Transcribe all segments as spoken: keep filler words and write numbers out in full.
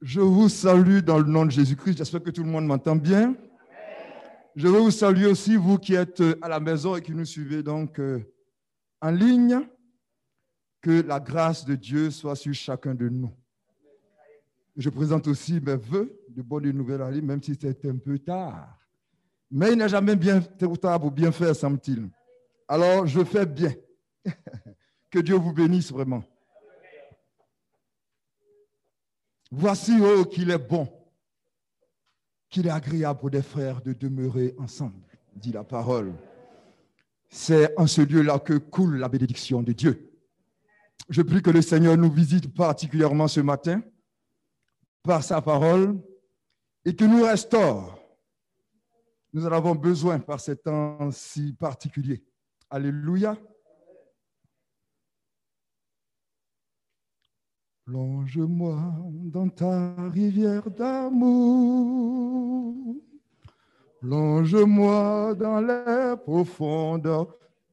Je vous salue dans le nom de Jésus-Christ. J'espère que tout le monde m'entend bien. Je veux vous saluer aussi, vous qui êtes à la maison et qui nous suivez donc euh, en ligne. Que la grâce de Dieu soit sur chacun de nous. Je présente aussi mes vœux de bonnes nouvelles à lui, même si c'est un peu tard. Mais il n'est jamais bien trop tard pour bien faire, semble-t-il. Alors, je fais bien. Que Dieu vous bénisse vraiment. Voici, oh, qu'il est bon, qu'il est agréable pour des frères de demeurer ensemble, dit la parole. C'est en ce lieu-là que coule la bénédiction de Dieu. Je prie que le Seigneur nous visite particulièrement ce matin par sa parole et qu'il nous restaure. Nous en avons besoin par ces temps si particuliers. Alléluia. Plonge-moi dans ta rivière d'amour. Plonge-moi dans les profondeurs.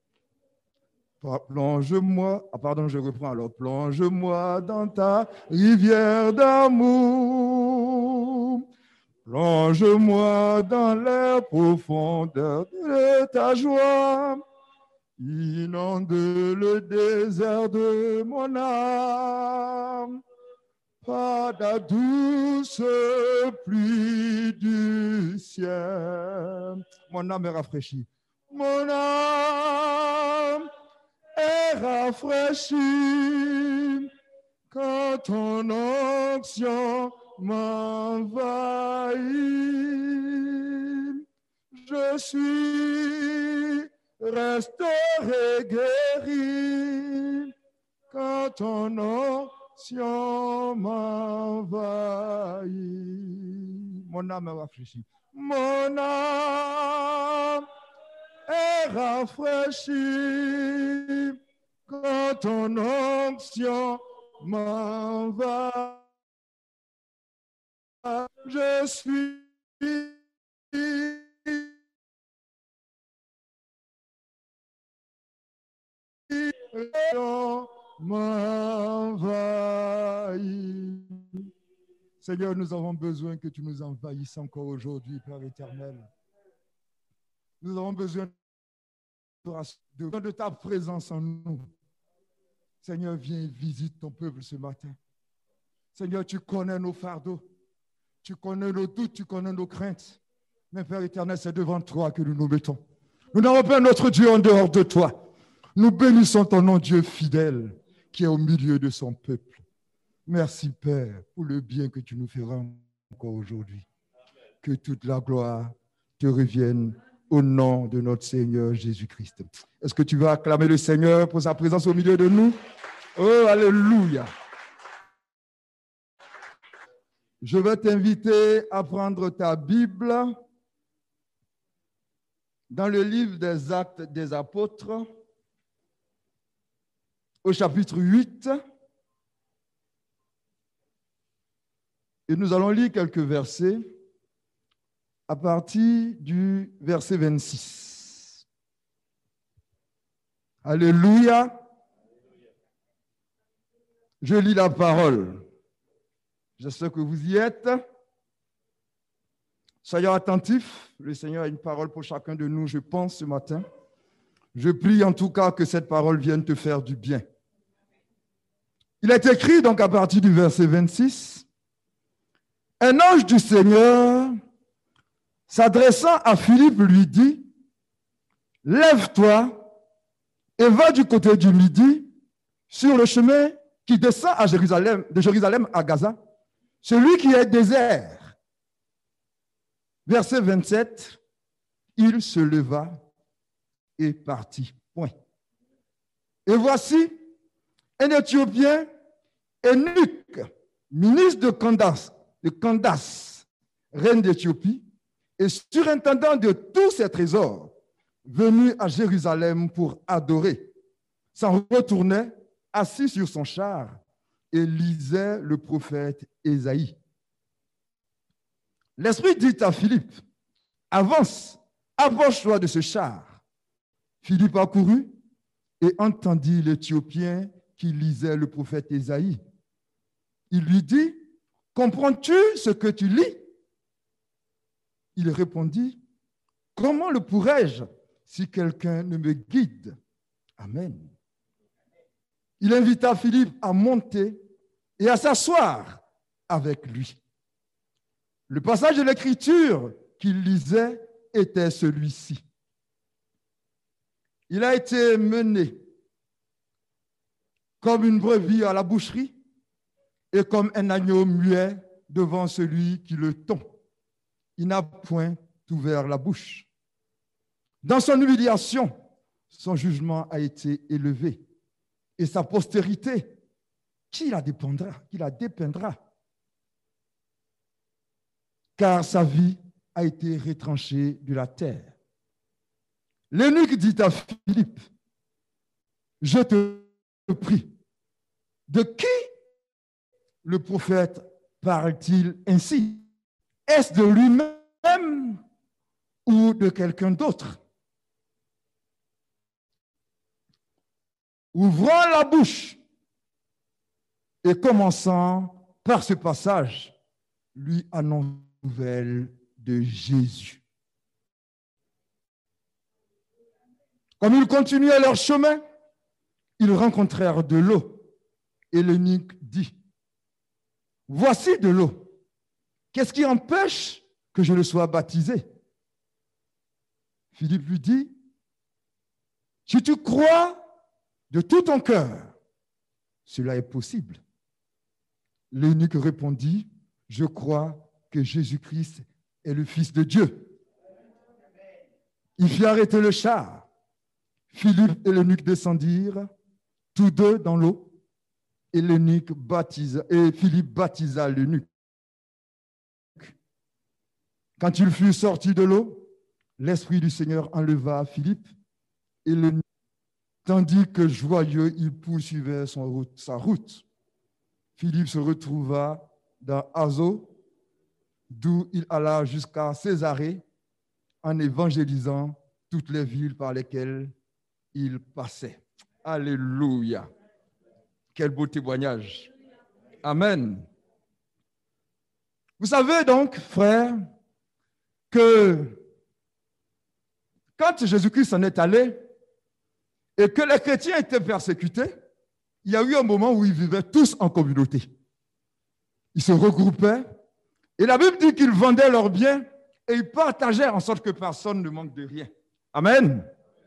Plonge-moi, ah pardon, je reprends alors. Plonge-moi dans ta rivière d'amour. Plonge-moi dans les profondeurs de ta joie. Inonde le désert de mon âme par la douce pluie du ciel. Mon âme est rafraîchie. Mon âme est rafraîchie quand ton onction m'envahit. Je suis restauré, guéri quand ton onction m'envahit. Mon âme est rafraîchie. Mon âme est rafraîchie quand ton onction m'envahit. Je suis m'envahit. Seigneur, nous avons besoin que tu nous envahisses encore aujourd'hui, Père éternel. Nous avons besoin de, de ta présence en nous. Seigneur, viens et visite ton peuple ce matin. Seigneur, tu connais nos fardeaux, tu connais nos doutes, tu connais nos craintes. Mais Père éternel, c'est devant toi que nous nous mettons. Nous n'avons pas notre Dieu en dehors de toi. Nous bénissons ton nom, Dieu fidèle, qui est au milieu de son peuple. Merci, Père, pour le bien que tu nous feras encore aujourd'hui. Que toute la gloire te revienne au nom de notre Seigneur Jésus-Christ. Est-ce que tu vas acclamer le Seigneur pour sa présence au milieu de nous? Oh, alléluia! Je vais t'inviter à prendre ta Bible dans le livre des Actes des Apôtres, au chapitre huit. Et nous allons lire quelques versets à partir du verset vingt-six. Alléluia. Je lis la parole. J'espère que vous y êtes. Soyons attentifs. Le Seigneur a une parole pour chacun de nous, je pense, ce matin. Je prie en tout cas que cette parole vienne te faire du bien. Il est écrit donc à partir du verset vingt-six, « Un ange du Seigneur, s'adressant à Philippe, lui dit, « Lève-toi et va du côté du Midi, sur le chemin qui descend à Jérusalem, de Jérusalem à Gaza, celui qui est désert. » Verset vingt-sept, il se leva et partit. Point. Et voici un Éthiopien, eunuque, ministre de Candace, de Candace, reine d'Éthiopie, et surintendant de tous ses trésors, venu à Jérusalem pour adorer, s'en retournait assis sur son char et lisait le prophète Ésaïe. L'Esprit dit à Philippe, « Avance, approche-toi de ce char. » Philippe accourut et entendit l'Éthiopien qui lisait le prophète Ésaïe. Il lui dit, comprends-tu ce que tu lis? Il répondit, comment le pourrais-je si quelqu'un ne me guide? Amen. Il invita Philippe à monter et à s'asseoir avec lui. Le passage de l'Écriture qu'il lisait était celui-ci. Il a été mené comme une brebis à la boucherie et comme un agneau muet devant celui qui le tond. Il n'a point ouvert la bouche. Dans son humiliation, son jugement a été élevé et sa postérité, qui la dépendra, qui la dépeindra, car sa vie a été retranchée de la terre. L'eunuque dit à Philippe, je te prie, de qui le prophète parle-t-il ainsi? Est-ce de lui-même ou de quelqu'un d'autre? Ouvrant la bouche et commençant par ce passage, lui annonce la nouvelle de Jésus. Comme ils continuaient leur chemin, ils rencontrèrent de l'eau. Et l'eunuque dit, voici de l'eau. Qu'est-ce qui empêche que je le sois baptisé? Philippe lui dit, si tu crois de tout ton cœur, cela est possible. L'eunuque répondit, je crois que Jésus-Christ est le Fils de Dieu. Il fit arrêter le char. Philippe et l'eunuque descendirent, tous deux dans l'eau, et l'eunuque baptisa, et Philippe baptisa l'eunuque. Quand il fut sorti de l'eau, l'Esprit du Seigneur enleva Philippe, et l'eunuque, tandis que joyeux, il poursuivait son route, sa route. Philippe se retrouva dans Azo, d'où il alla jusqu'à Césarée, en évangélisant toutes les villes par lesquelles il passait. Alléluia. Quel beau témoignage. Amen. Vous savez donc, frères, que quand Jésus-Christ s'en est allé et que les chrétiens étaient persécutés, il y a eu un moment où ils vivaient tous en communauté. Ils se regroupaient et la Bible dit qu'ils vendaient leurs biens et ils partageaient en sorte que personne ne manque de rien. Amen.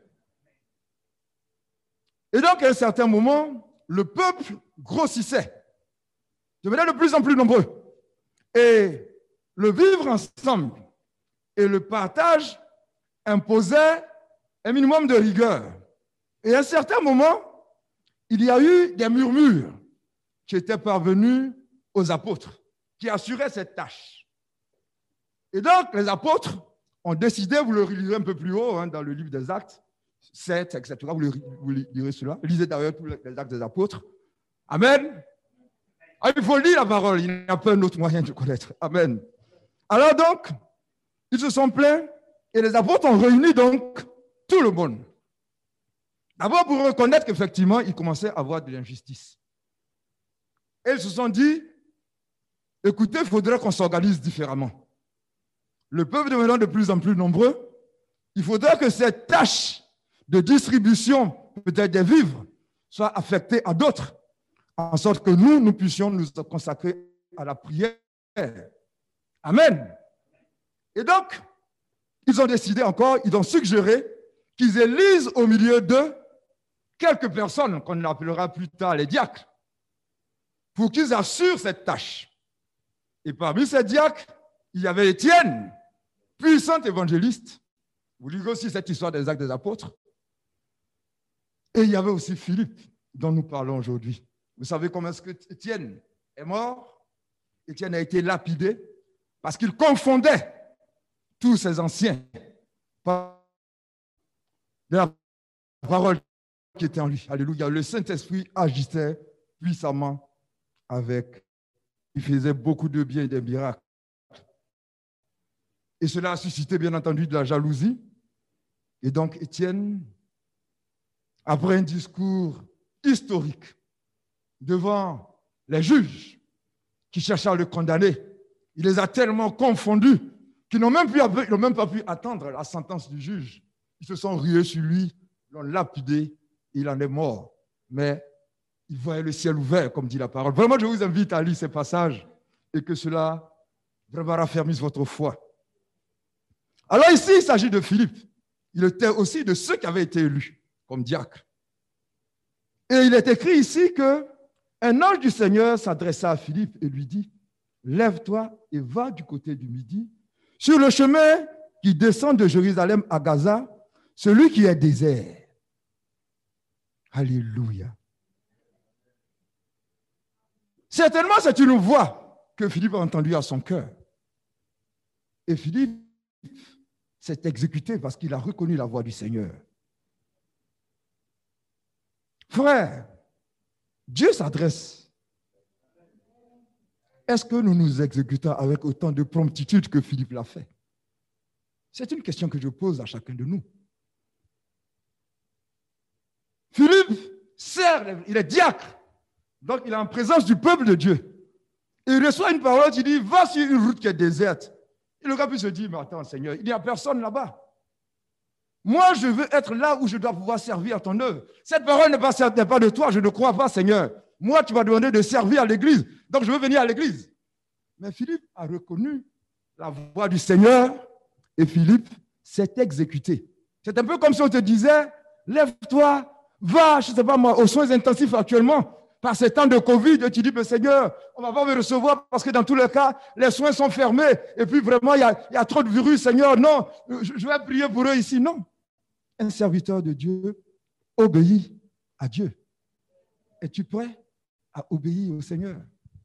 Et donc, à un certain moment, le peuple grossissait, devenait de plus en plus nombreux. Et le vivre ensemble et le partage imposait un minimum de rigueur. Et à un certain moment, il y a eu des murmures qui étaient parvenus aux apôtres, qui assuraient cette tâche. Et donc, les apôtres ont décidé, vous le relirez un peu plus haut hein, dans le livre des Actes, sept, et cetera. Vous, le, vous lirez cela. Lisez d'ailleurs tous les Actes des apôtres. Amen. Ah, il faut lire la parole, il n'y a pas un autre moyen de connaître. Amen. Alors donc, ils se sont plaints et les apôtres ont réuni donc tout le monde. D'abord pour reconnaître qu'effectivement, il commençait à avoir de l'injustice. Et ils se sont dit, écoutez, il faudrait qu'on s'organise différemment. Le peuple devenant de plus en plus nombreux, il faudrait que cette tâche de distribution, peut-être des vivres, soit affectée à d'autres, en sorte que nous, nous puissions nous consacrer à la prière. Amen. Et donc, ils ont décidé encore, ils ont suggéré qu'ils élisent au milieu d'eux quelques personnes qu'on appellera plus tard les diacres, pour qu'ils assurent cette tâche. Et parmi ces diacres, il y avait Étienne, puissant évangéliste. Vous lirez aussi cette histoire des Actes des Apôtres. Et il y avait aussi Philippe, dont nous parlons aujourd'hui. Vous savez comment est-ce que Étienne est mort? Étienne a été lapidé parce qu'il confondait tous ses anciens par la parole qui était en lui. Alléluia. Le Saint-Esprit agissait puissamment avec. Il faisait beaucoup de bien et des miracles. Et cela a suscité, bien entendu, de la jalousie. Et donc, Étienne, après un discours historique devant les juges, qui cherchaient à le condamner. Il les a tellement confondus qu'ils n'ont même, pu, ils n'ont même pas pu attendre la sentence du juge. Ils se sont rués sur lui, l'ont lapidé, et il en est mort. Mais il voyait le ciel ouvert, comme dit la parole. Vraiment, je vous invite à lire ces passages et que cela vraiment raffermisse votre foi. Alors ici, il s'agit de Philippe. Il était aussi de ceux qui avaient été élus comme diacres. Et il est écrit ici qu'un ange du Seigneur s'adressa à Philippe et lui dit, « Lève-toi et va du côté du midi, sur le chemin qui descend de Jérusalem à Gaza, celui qui est désert. » Alléluia. Certainement, c'est une voix que Philippe a entendue à son cœur. Et Philippe s'est exécuté parce qu'il a reconnu la voix du Seigneur. Frère, Dieu s'adresse. Est-ce que nous nous exécutons avec autant de promptitude que Philippe l'a fait? C'est une question que je pose à chacun de nous. Philippe sert, il est diacre, donc il est en présence du peuple de Dieu. Et il reçoit une parole qui dit, va sur une route qui est déserte. Et le gars peut se dire, mais attends Seigneur, il n'y a personne là-bas. Moi, je veux être là où je dois pouvoir servir à ton œuvre. Cette parole n'est pas, n'est pas de toi, je ne crois pas, Seigneur. Moi, tu m'as demandé de servir à l'église, donc je veux venir à l'église. Mais Philippe a reconnu la voix du Seigneur et Philippe s'est exécuté. C'est un peu comme si on te disait, lève-toi, va, je ne sais pas moi, aux soins intensifs actuellement. Par ces temps de Covid, tu dis, mais Seigneur, on ne va pas me recevoir parce que dans tous les cas, les soins sont fermés. Et puis vraiment, il y a, il y a trop de virus, Seigneur. Non, je, je vais prier pour eux ici. Non. Un serviteur de Dieu obéit à Dieu. Es-tu prêt à obéir au Seigneur?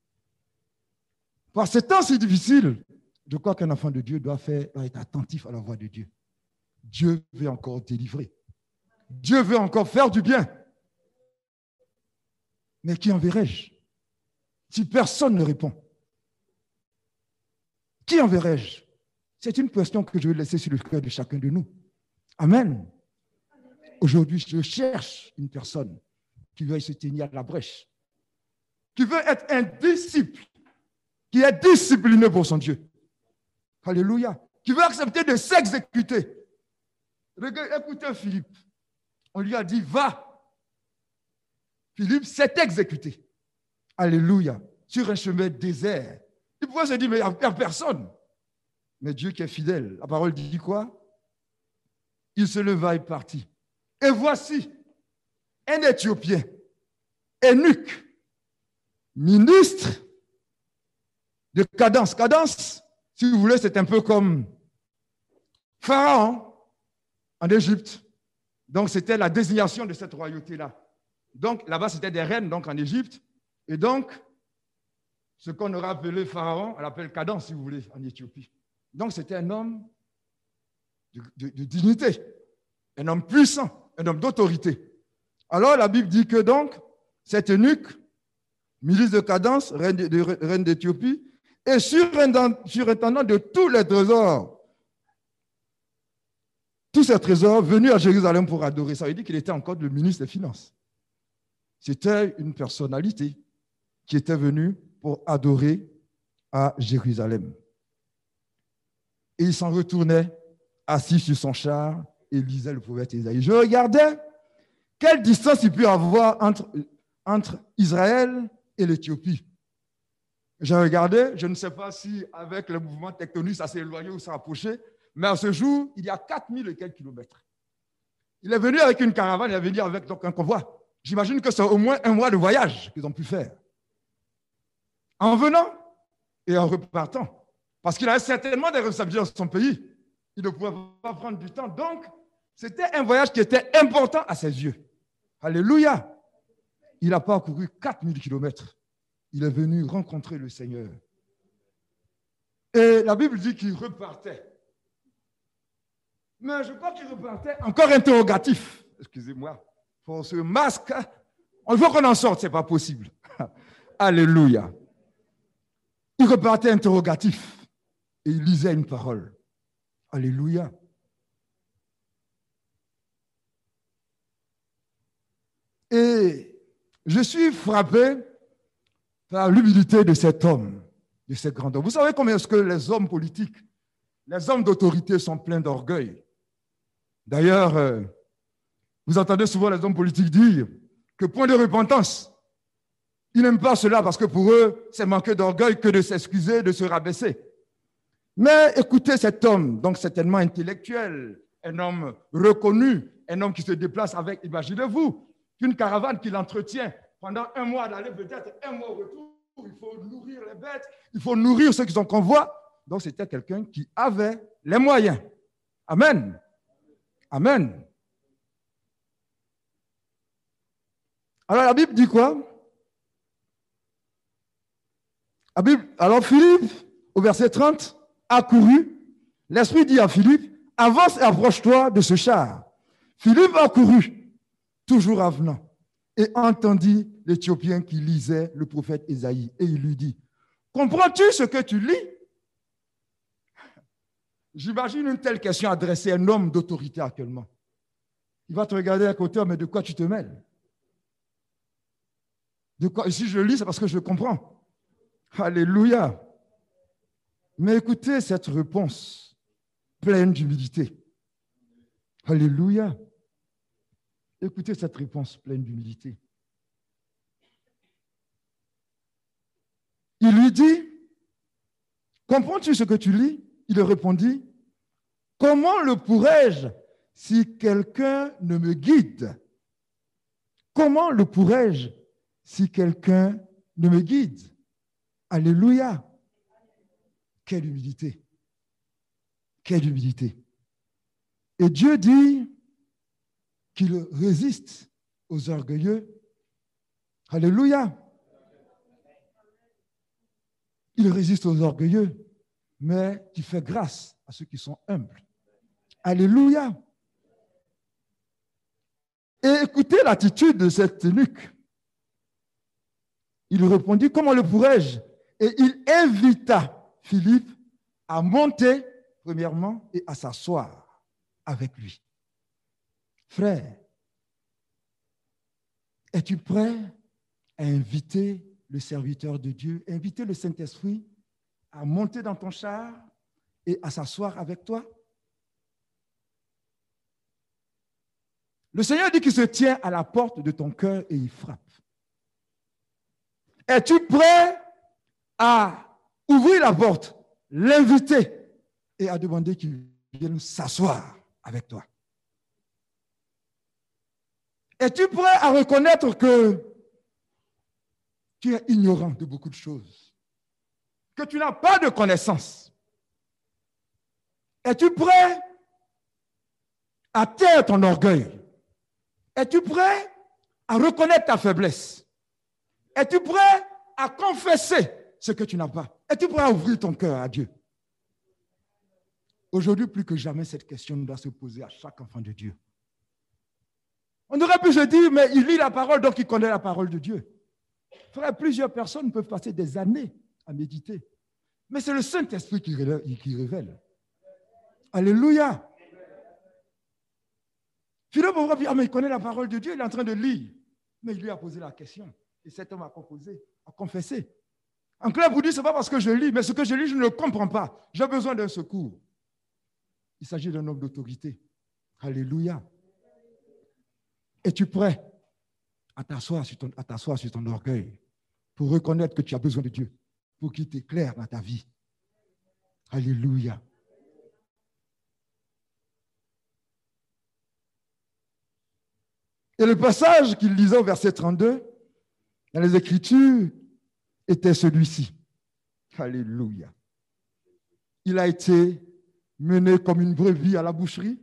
Par ces temps si difficiles, je crois qu'un enfant de Dieu doit, faire, doit être attentif à la voix de Dieu. Dieu veut encore délivrer. Dieu veut encore faire du bien. Mais qui enverrai-je si personne ne répond? Qui enverrai-je? C'est une question que je vais laisser sur le cœur de chacun de nous. Amen. Aujourd'hui, je cherche une personne qui veut se tenir à la brèche, qui veut être un disciple, qui est discipliné pour son Dieu. Alléluia. Qui veut accepter de s'exécuter. Écoutez Philippe. On lui a dit, va. Philippe s'est exécuté. Alléluia. Sur un chemin désert. Il pouvait se dire, mais il n'y a personne. Mais Dieu qui est fidèle. La parole dit quoi? Il se leva et partit. Et voici un Éthiopien, eunuque, ministre de Cadence. Cadence, si vous voulez, c'est un peu comme Pharaon en Égypte. Donc, c'était la désignation de cette royauté-là. Donc, là-bas, c'était des reines, donc en Égypte. Et donc, ce qu'on aurait appelé Pharaon, on l'appelle Cadence, si vous voulez, en Éthiopie. Donc, c'était un homme de, de, de dignité, un homme puissant, un homme d'autorité. Alors, la Bible dit que donc, cet eunuque, ministre de Cadence, reine, de, de, reine d'Éthiopie, est surintendant de tous les trésors. Tous ces trésors venus à Jérusalem pour adorer. Ça veut dire qu'il était encore le ministre des Finances. C'était une personnalité qui était venue pour adorer à Jérusalem. Et il s'en retournait assis sur son char et lisait le prophète Isaïe. Je regardais quelle distance il peut y avoir entre, entre Israël et l'Éthiopie. J'ai regardé, je ne sais pas si avec le mouvement tectonique ça s'est éloigné ou s'est rapproché, mais à ce jour, il y a quatre mille et quelques kilomètres. Il est venu avec une caravane, il est venu avec donc, un convoi. J'imagine que c'est au moins un mois de voyage qu'ils ont pu faire. En venant et en repartant. Parce qu'il avait certainement des responsabilités dans son pays. Il ne pouvait pas prendre du temps. Donc, c'était un voyage qui était important à ses yeux. Alléluia. Il a parcouru quatre mille kilomètres. Il est venu rencontrer le Seigneur. Et la Bible dit qu'il repartait. Mais je crois qu'il repartait encore interrogatif. Excusez-moi. Pour ce masque, il faut qu'on en sorte, ce n'est pas possible. Alléluia. Il repartait interrogatif et il lisait une parole. Alléluia. Et je suis frappé par l'humilité de cet homme, de cet grand homme. Vous savez combien est-ce que les hommes politiques, les hommes d'autorité sont pleins d'orgueil. D'ailleurs, euh, vous entendez souvent les hommes politiques dire que point de repentance, ils n'aiment pas cela parce que pour eux, c'est manquer d'orgueil que de s'excuser, de se rabaisser. Mais écoutez cet homme, donc certainement intellectuel, un homme reconnu, un homme qui se déplace avec, imaginez-vous, une caravane qui l'entretient pendant un mois d'aller peut-être un mois au retour, il faut nourrir les bêtes, il faut nourrir ceux qui sont convois. Donc c'était quelqu'un qui avait les moyens. Amen. Amen. Alors la Bible dit quoi? La Bible, alors Philippe, au verset trente, a couru. L'Esprit dit à Philippe, avance et approche-toi de ce char. Philippe a couru, toujours avenant, et entendit l'Éthiopien qui lisait le prophète Ésaïe. Et il lui dit, comprends-tu ce que tu lis? J'imagine une telle question adressée à un homme d'autorité actuellement. Il va te regarder à côté, mais de quoi tu te mêles? De quoi? Et si je lis, c'est parce que je comprends. Alléluia. Mais écoutez cette réponse pleine d'humilité. Alléluia. Écoutez cette réponse pleine d'humilité. Il lui dit, comprends-tu ce que tu lis? Il répondit, comment le pourrais-je si quelqu'un ne me guide? Comment le pourrais-je si quelqu'un ne me guide? Alléluia. Quelle humilité. Quelle humilité. Et Dieu dit qu'il résiste aux orgueilleux. Alléluia. Il résiste aux orgueilleux, mais tu fais grâce à ceux qui sont humbles. Alléluia. Et écoutez l'attitude de cet eunuque. Il répondit, comment le pourrais-je? Et il invita Philippe à monter, premièrement, et à s'asseoir avec lui. Frère, es-tu prêt à inviter le serviteur de Dieu, inviter le Saint-Esprit à monter dans ton char et à s'asseoir avec toi? Le Seigneur dit qu'il se tient à la porte de ton cœur et il frappe. Es-tu prêt à ouvrir la porte, l'inviter et à demander qu'il vienne s'asseoir avec toi? Es-tu prêt à reconnaître que tu es ignorant de beaucoup de choses, que tu n'as pas de connaissances? Es-tu prêt à taire ton orgueil? Es-tu prêt à reconnaître ta faiblesse? Es-tu prêt à confesser ce que tu n'as pas? Es-tu prêt à ouvrir ton cœur à Dieu? Aujourd'hui, plus que jamais, cette question doit se poser à chaque enfant de Dieu. On aurait pu se dire, mais il lit la parole, donc il connaît la parole de Dieu. Frère, plusieurs personnes peuvent passer des années à méditer. Mais c'est le Saint-Esprit qui révèle, qui révèle. Alléluia. Philippe, on va dire, ah, mais il connaît la parole de Dieu, il est en train de lire. Mais il lui a posé la question. Et cet homme a composé, a confessé. En clair, vous dites, ce n'est pas parce que je lis, mais ce que je lis, je ne le comprends pas. J'ai besoin d'un secours. Il s'agit d'un homme d'autorité. Alléluia. Es-tu prêt à t'asseoir sur, ton, à t'asseoir sur ton orgueil pour reconnaître que tu as besoin de Dieu, pour qu'il t'éclaire dans ta vie? Alléluia. Et le passage qu'il lisait au verset trente-deux, dans les Écritures, était celui-ci. Alléluia. Il a été mené comme une brebis à la boucherie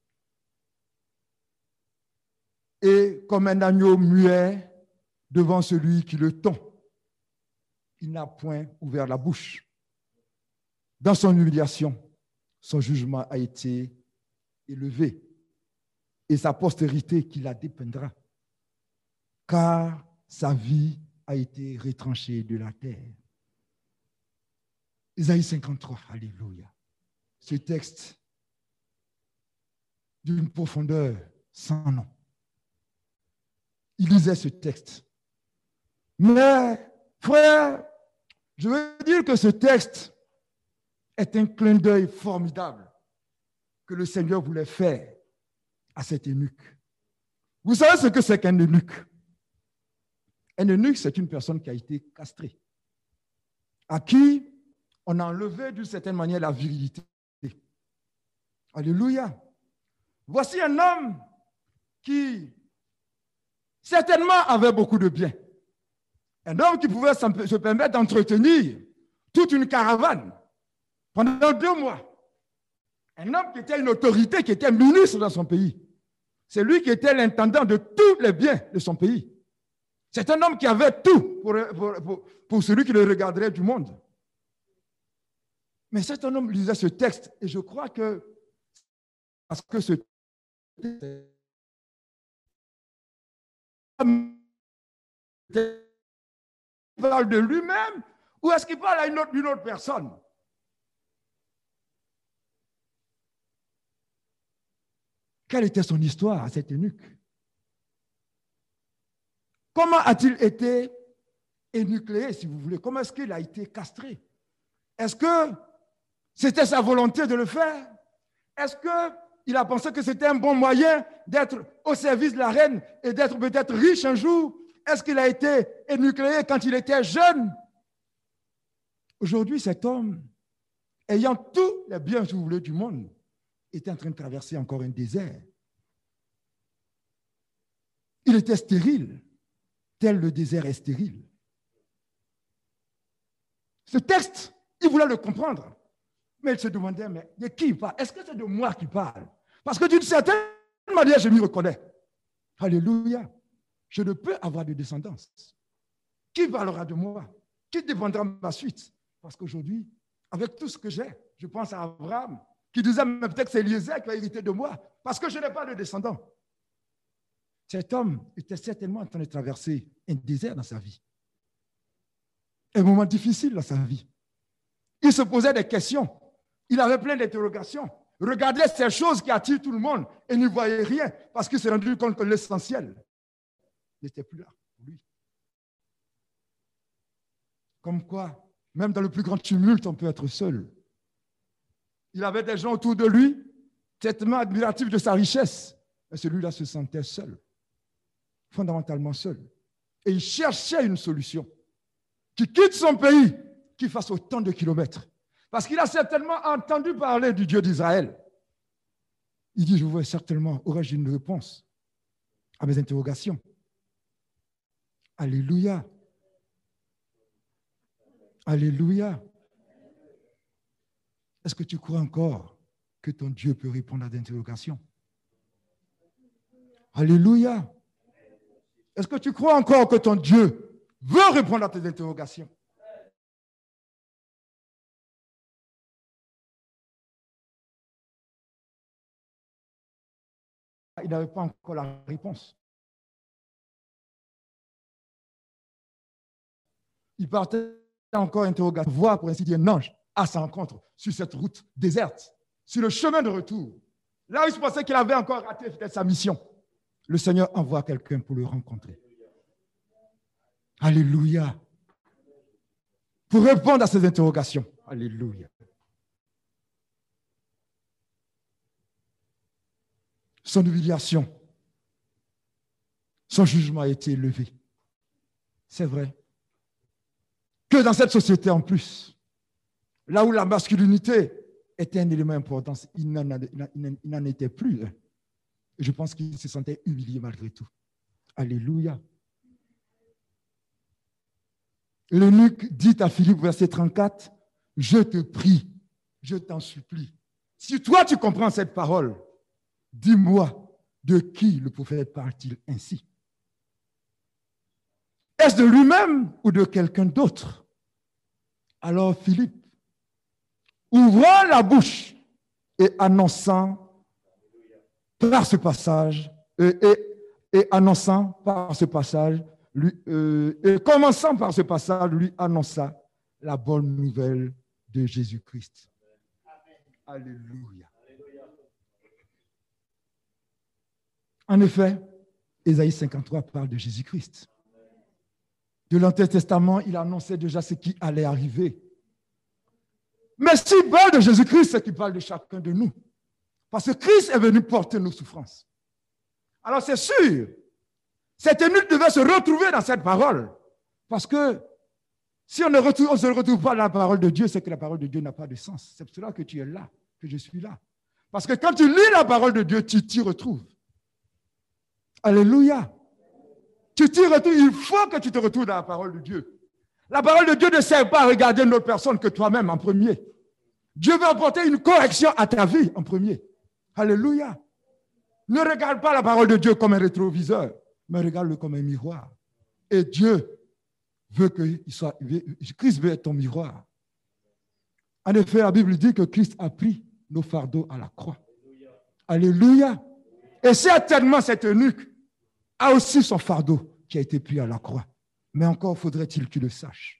et comme un agneau muet devant celui qui le tond. Il n'a point ouvert la bouche. Dans son humiliation, son jugement a été élevé et sa postérité qui la dépeindra, car sa vie a été retranchée de la terre. Isaïe cinquante-trois, alléluia. Ce texte d'une profondeur sans nom. Il lisait ce texte. Mais, Frère, je veux dire que ce texte est un clin d'œil formidable que le Seigneur voulait faire à cet eunuque. Vous savez ce que c'est qu'un eunuque? Un eunuque, c'est une personne qui a été castrée, à qui on a enlevé d'une certaine manière la virilité. Alléluia. Voici un homme qui certainement avait beaucoup de biens. Un homme qui pouvait se permettre d'entretenir toute une caravane pendant deux mois. Un homme qui était une autorité, qui était ministre dans son pays. C'est lui qui était l'intendant de tous les biens de son pays. C'est un homme qui avait tout pour, pour, pour, pour celui qui le regarderait du monde. Mais cet homme lisait ce texte et je crois que parce que ce texte parle de lui-même ou est-ce qu'il parle à une autre, une autre personne? Quelle était son histoire à cet eunuque? Comment a-t-il été énucléé, si vous voulez? Comment est-ce qu'il a été castré? Est-ce que c'était sa volonté de le faire? Est-ce qu'il a pensé que c'était un bon moyen d'être au service de la reine et d'être peut-être riche un jour? Est-ce qu'il a été énucléé quand il était jeune? Aujourd'hui, cet homme, ayant tous les biens, si vous voulez, du monde, était en train de traverser encore un désert. Il était stérile, tel le désert est stérile. Ce texte, il voulait le comprendre, mais il se demandait, mais de qui il parle? Est-ce que c'est de moi qui parle? Parce que d'une certaine manière, je m'y reconnais. Alléluia. Je ne peux avoir de descendance. Qui parlera de moi? Qui défendra ma suite? Parce qu'aujourd'hui, avec tout ce que j'ai, je pense à Abraham, qui disait, mais peut-être que c'est Eliezer qui va hériter de moi, parce que je n'ai pas de descendant. Cet homme était certainement en train de traverser un désert dans sa vie. Un moment difficile dans sa vie. Il se posait des questions. Il avait plein d'interrogations. Regardait ces choses qui attirent tout le monde et n'y voyait rien parce qu'il s'est rendu compte que l'essentiel n'était plus là pour lui. Comme quoi, même dans le plus grand tumulte, on peut être seul. Il avait des gens autour de lui, certainement admiratifs de sa richesse, mais celui-là se sentait seul, fondamentalement seul. Et il cherchait une solution. Qui quitte son pays, qui fasse autant de kilomètres. Parce qu'il a certainement entendu parler du Dieu d'Israël. Il dit, je vois certainement, aurais-je une réponse à mes interrogations? Alléluia. Alléluia. Est-ce que tu crois encore que ton Dieu peut répondre à des interrogations? Alléluia. Est-ce que tu crois encore que ton Dieu veut répondre à tes interrogations? Il n'avait pas encore la réponse. Il partait encore interrogatoire, voir pour ainsi dire un ange à sa rencontre sur cette route déserte, sur le chemin de retour. Là où il pensait qu'il avait encore raté peut-être sa mission, le Seigneur envoie quelqu'un pour le rencontrer. Alléluia. Pour répondre à ces interrogations. Alléluia. Son humiliation, son jugement a été élevé. C'est vrai. Que dans cette société en plus, là où la masculinité était un élément important, il n'en était plus. Et je pense qu'il se sentait humilié malgré tout. Alléluia. L'eunuque dit à Philippe, verset trente-quatre, « Je te prie, je t'en supplie. Si toi tu comprends cette parole, dis-moi, de qui le prophète parle-t-il ainsi? Est-ce de lui-même ou de quelqu'un d'autre? » Alors Philippe, ouvrant la bouche et annonçant par ce passage, et, et, et annonçant par ce passage, lui, euh, et commençant par ce passage, lui annonça la bonne nouvelle de Jésus-Christ. Alléluia. En effet, Ésaïe cinquante-trois parle de Jésus-Christ, de l'Ancien Testament, il annonçait déjà ce qui allait arriver. Mais s'il parle de Jésus-Christ, c'est qu'il parle de chacun de nous. Parce que Christ est venu porter nos souffrances. Alors c'est sûr, cette eunuque devait se retrouver dans cette parole. Parce que si on ne retrouve, on se retrouve pas dans la parole de Dieu, c'est que la parole de Dieu n'a pas de sens. C'est pour cela que tu es là, que je suis là. Parce que quand tu lis la parole de Dieu, tu t'y retrouves. Alléluia. Tu t'y retrouves. Il faut que tu te retrouves dans la parole de Dieu. La parole de Dieu ne sert pas à regarder une autre personne que toi-même en premier. Dieu veut apporter une correction à ta vie en premier. Alléluia. Ne regarde pas la parole de Dieu comme un rétroviseur, mais regarde-le comme un miroir. Et Dieu veut que il soit, Christ veut être ton miroir. En effet, la Bible dit que Christ a pris nos fardeaux à la croix. Alléluia. Et certainement, cet eunuque a aussi son fardeau qui a été pris à la croix. Mais encore faudrait-il que tu le saches.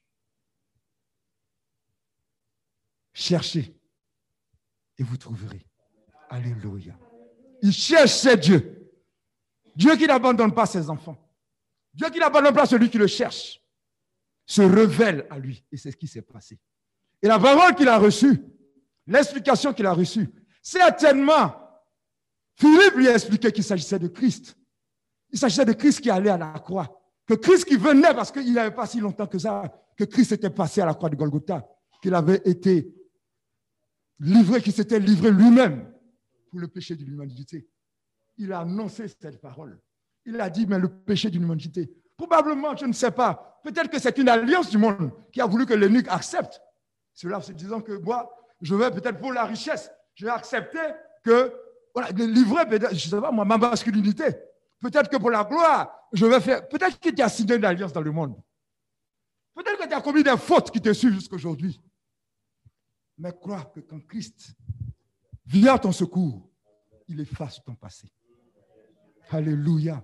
Cherchez et vous trouverez. Alléluia. Il cherchait Dieu. Dieu qui n'abandonne pas ses enfants. Dieu qui n'abandonne pas celui qui le cherche. Se révèle à lui. Et c'est ce qui s'est passé. Et la parole qu'il a reçue, l'explication qu'il a reçue, certainement, Philippe lui a expliqué qu'il s'agissait de Christ. Il s'agissait de Christ qui allait à la croix. Que Christ qui venait, parce qu'il n'avait pas si longtemps que ça, que Christ était passé à la croix de Golgotha, qu'il avait été livré, qu'il s'était livré lui-même pour le péché de l'humanité. Il a annoncé cette parole. Il a dit, mais le péché de l'humanité. Probablement, je ne sais pas, peut-être que c'est une alliance du monde qui a voulu que l'eunuque accepte. Cela en se disant que moi, je vais peut-être pour la richesse, je vais accepter que, voilà, livrer, je ne sais pas moi, ma masculinité. Peut-être que pour la gloire, je vais faire, peut-être que tu as signé une alliance dans le monde. Peut-être que tu as commis des fautes qui te suivent jusqu'à aujourd'hui. Mais crois que quand Christ vient à ton secours, il efface ton passé. Alléluia.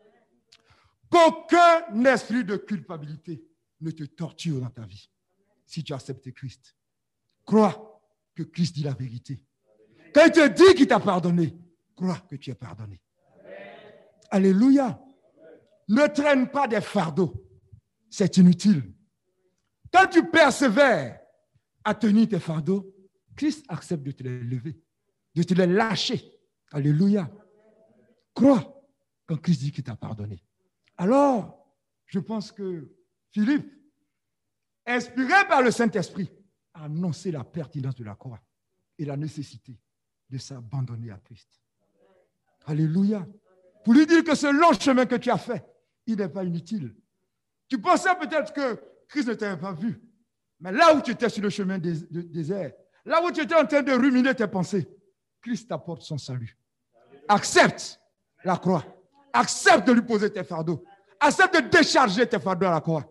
Qu'aucun esprit de culpabilité ne te torture dans ta vie. Si tu acceptes Christ, crois que Christ dit la vérité. Quand il te dit qu'il t'a pardonné, crois que tu es pardonné. Alléluia. Ne traîne pas des fardeaux. C'est inutile. Quand tu persévères à tenir tes fardeaux, Christ accepte de te les lever, de te les lâcher. Alléluia. Crois quand Christ dit qu'il t'a pardonné. Alors, je pense que Philippe, inspiré par le Saint-Esprit, a annoncé la pertinence de la croix et la nécessité de s'abandonner à Christ. Alléluia. Pour lui dire que ce long chemin que tu as fait, il n'est pas inutile. Tu pensais peut-être que Christ ne t'avait pas vu, mais là où tu étais sur le chemin des, des, désert, là où tu étais en train de ruminer tes pensées, Christ t'apporte son salut. Accepte la croix. Accepte de lui poser tes fardeaux. Accepte de décharger tes fardeaux à la croix.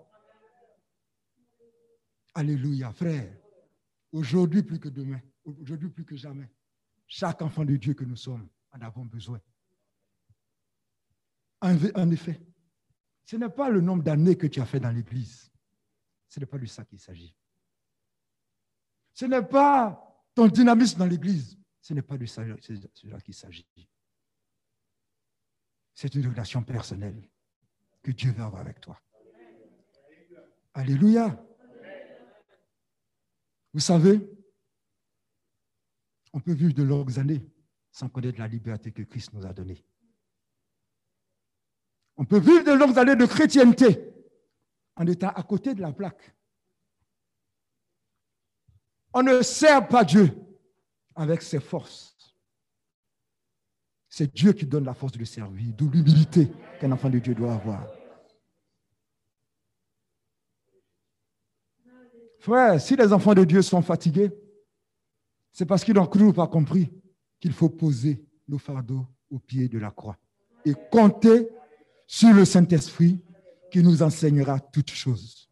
Alléluia, frère. Aujourd'hui plus que demain, aujourd'hui plus que jamais, chaque enfant de Dieu que nous sommes en avons besoin. En effet, ce n'est pas le nombre d'années que tu as fait dans l'Église. Ce n'est pas de ça qu'il s'agit. Ce n'est pas ton dynamisme dans l'Église. Ce n'est pas de ça qu'il s'agit. C'est une relation personnelle que Dieu veut avoir avec toi. Alléluia. Vous savez, on peut vivre de longues années sans connaître la liberté que Christ nous a donnée. On peut vivre de longues années de chrétienté en étant à côté de la plaque. On ne sert pas Dieu avec ses forces. C'est Dieu qui donne la force de le servir, d'où l'humilité qu'un enfant de Dieu doit avoir. Frère, si les enfants de Dieu sont fatigués, c'est parce qu'ils n'ont toujours pas compris qu'il faut poser nos fardeaux au pied de la croix et compter sur le Saint-Esprit qui nous enseignera toutes choses.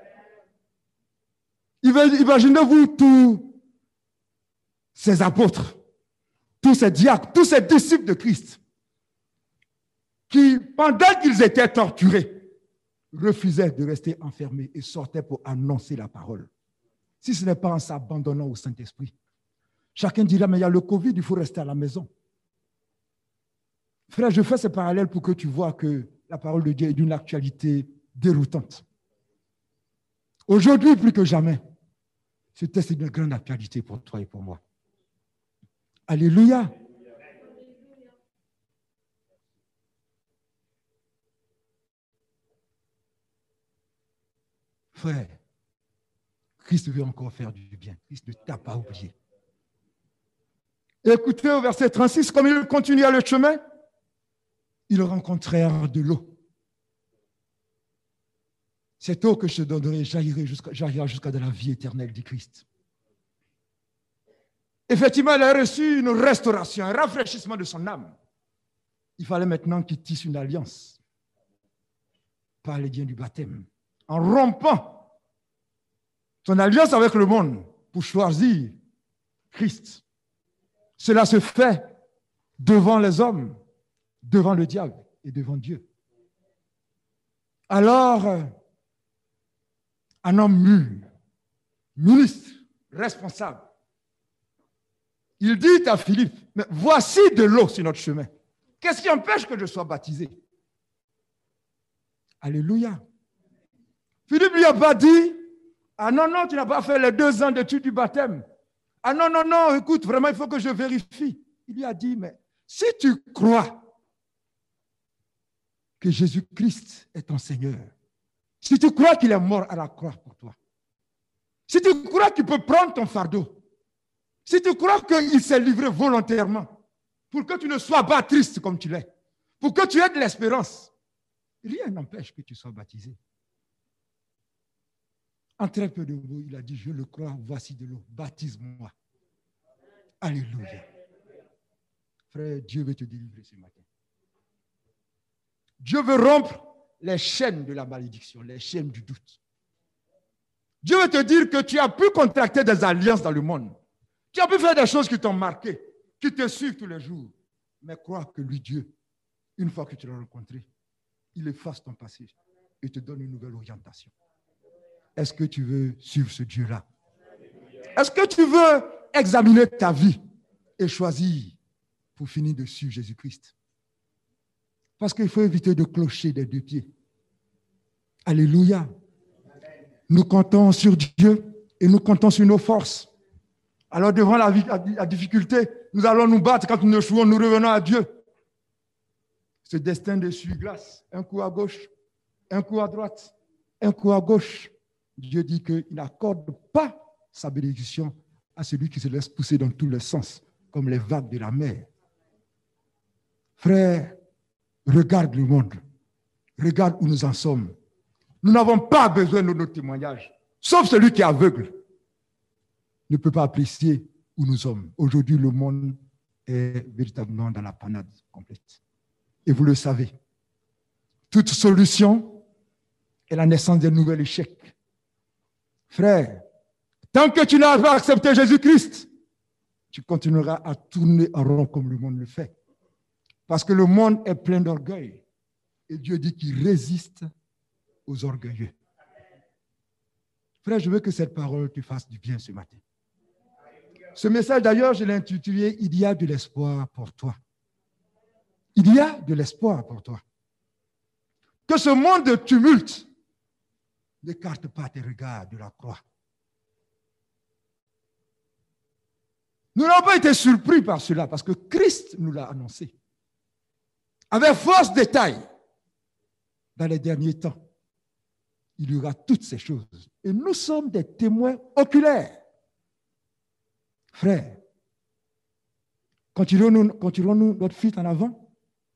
Imaginez-vous tous ces apôtres, tous ces diacres, tous ces disciples de Christ qui, pendant qu'ils étaient torturés, refusaient de rester enfermés et sortaient pour annoncer la parole. Si ce n'est pas en s'abandonnant au Saint-Esprit, chacun dira, mais il y a le Covid, il faut rester à la maison. Frère, je fais ce parallèle pour que tu vois que la parole de Dieu est d'une actualité déroutante. Aujourd'hui, plus que jamais, ce texte est d'une grande actualité pour toi et pour moi. Alléluia. Frère, Christ veut encore faire du bien. Christ ne t'a pas oublié. Et écoutez au verset trente-six, comme il continua le chemin, ils rencontrèrent de l'eau. Cette eau que je te donnerai jaillira jusqu'à, jaillira jusqu'à de la vie éternelle du Christ. Effectivement, elle a reçu une restauration, un rafraîchissement de son âme. Il fallait maintenant qu'il tisse une alliance par les liens du baptême, en rompant son alliance avec le monde pour choisir Christ. Cela se fait devant les hommes, devant le diable et devant Dieu. Alors, un homme mûr, ministre, responsable, il dit à Philippe, mais voici de l'eau sur notre chemin. Qu'est-ce qui empêche que je sois baptisé? Alléluia. Philippe lui a pas dit, ah non, non, tu n'as pas fait les deux ans d'études du baptême. Ah non, non, non, écoute, vraiment, il faut que je vérifie. Il lui a dit, mais si tu crois que Jésus-Christ est ton Seigneur, si tu crois qu'il est mort à la croix pour toi, si tu crois qu'il peut prendre ton fardeau, si tu crois qu'il s'est livré volontairement pour que tu ne sois pas triste comme tu l'es, pour que tu aies de l'espérance, rien n'empêche que tu sois baptisé. En très peu de mots, il a dit, je le crois, voici de l'eau, baptise-moi. Alléluia. Frère, Dieu veut te délivrer ce matin. Dieu veut rompre les chaînes de la malédiction, les chaînes du doute. Dieu veut te dire que tu as pu contracter des alliances dans le monde. Tu as pu faire des choses qui t'ont marqué, qui te suivent tous les jours. Mais crois que lui, Dieu, une fois que tu l'as rencontré, il efface ton passé et te donne une nouvelle orientation. Est-ce que tu veux suivre ce Dieu-là? Est-ce que tu veux examiner ta vie et choisir pour finir de suivre Jésus-Christ? Parce qu'il faut éviter de clocher des deux pieds. Alléluia. Nous comptons sur Dieu et nous comptons sur nos forces. Alors devant la, la difficulté, nous allons nous battre. Quand nous échouons, nous revenons à Dieu. Ce destin de suie-glace, un coup à gauche, un coup à droite, un coup à gauche. Dieu dit qu'il n'accorde pas sa bénédiction à celui qui se laisse pousser dans tous les sens, comme les vagues de la mer. Frère, regarde le monde. Regarde où nous en sommes. Nous n'avons pas besoin de nos témoignages, sauf celui qui est aveugle ne peut pas apprécier où nous sommes. Aujourd'hui, le monde est véritablement dans la panade complète. Et vous le savez, toute solution est la naissance d'un nouvel échec. Frère, tant que tu n'as pas accepté Jésus-Christ, tu continueras à tourner en rond comme le monde le fait. Parce que le monde est plein d'orgueil. Et Dieu dit qu'il résiste aux orgueilleux. Frère, je veux que cette parole te fasse du bien ce matin. Ce message, d'ailleurs, je l'ai intitulé « Il y a de l'espoir pour toi ». Il y a de l'espoir pour toi. Que ce monde de tumulte n'écarte pas tes regards de la croix. Nous n'avons pas été surpris par cela parce que Christ nous l'a annoncé. Avec force détail, dans les derniers temps, il y aura toutes ces choses. Et nous sommes des témoins oculaires. Frère, continuons-nous, continuons-nous notre fuite en avant.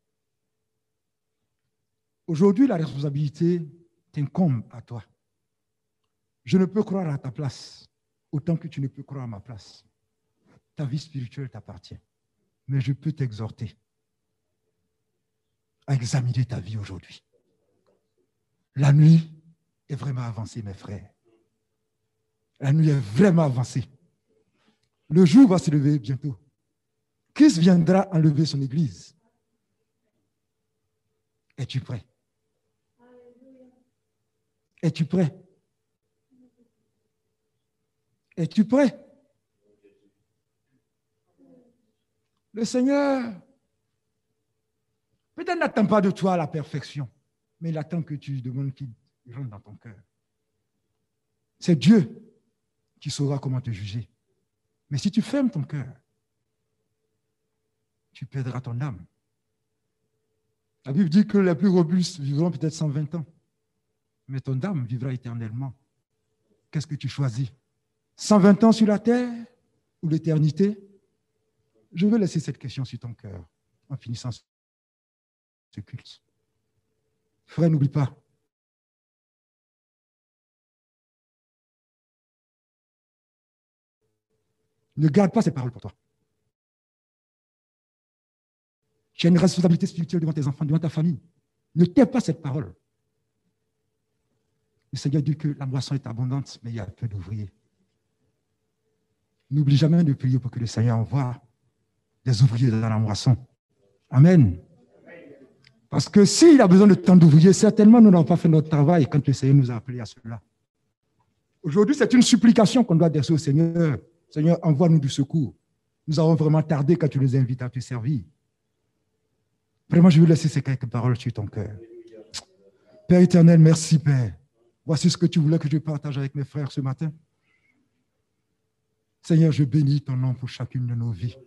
Aujourd'hui, la responsabilité t'incombe à toi. Je ne peux croire à ta place autant que tu ne peux croire à ma place. Ta vie spirituelle t'appartient. Mais je peux t'exhorter à examiner ta vie aujourd'hui. La nuit est vraiment avancée, mes frères. La nuit est vraiment avancée. Le jour va se lever bientôt. Christ viendra enlever son église. Es-tu prêt? Es-tu prêt? Es-tu prêt? Le Seigneur, peut-être n'attend pas de toi la perfection, mais il attend que tu lui demandes qu'il rentre dans ton cœur. C'est Dieu qui saura comment te juger. Mais si tu fermes ton cœur, tu perdras ton âme. La Bible dit que les plus robustes vivront peut-être cent vingt ans, mais ton âme vivra éternellement. Qu'est-ce que tu choisis? cent vingt ans sur la terre ou l'éternité? Je veux laisser cette question sur ton cœur en finissant ce culte. Frère, n'oublie pas. Ne garde pas ces paroles pour toi. Tu as une responsabilité spirituelle devant tes enfants, devant ta famille. Ne tais pas cette parole. Le Seigneur dit que la moisson est abondante, mais il y a peu d'ouvriers. N'oublie jamais de prier pour que le Seigneur envoie des ouvriers dans la moisson. Amen. Parce que s'il a besoin de tant d'ouvriers, certainement nous n'avons pas fait notre travail quand le Seigneur nous a appelés à cela. Aujourd'hui, c'est une supplication qu'on doit adresser au Seigneur. Seigneur, envoie-nous du secours. Nous avons vraiment tardé quand tu nous invites à te servir. Vraiment, je veux laisser ces quelques paroles sur ton cœur. Père éternel, merci Père. Voici ce que tu voulais que je partage avec mes frères ce matin. Seigneur, je bénis ton nom pour chacune de nos vies.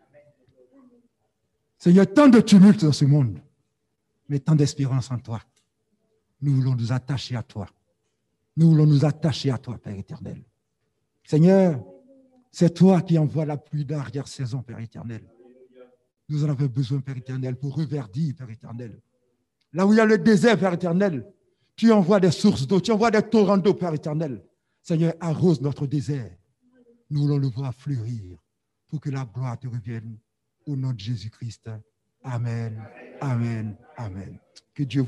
Seigneur, tant de tumulte dans ce monde, mais tant d'espérance en toi. Nous voulons nous attacher à toi. Nous voulons nous attacher à toi, Père éternel. Seigneur, c'est toi qui envoies la pluie d'arrière-saison, Père éternel. Nous en avons besoin, Père éternel, pour reverdir, Père éternel. Là où il y a le désert, Père éternel, tu envoies des sources d'eau, tu envoies des torrents d'eau, Père éternel. Seigneur, arrose notre désert. Nous voulons le voir fleurir pour que la gloire te revienne. Au nom de Jésus-Christ. Amen, amen, amen. Que Dieu vous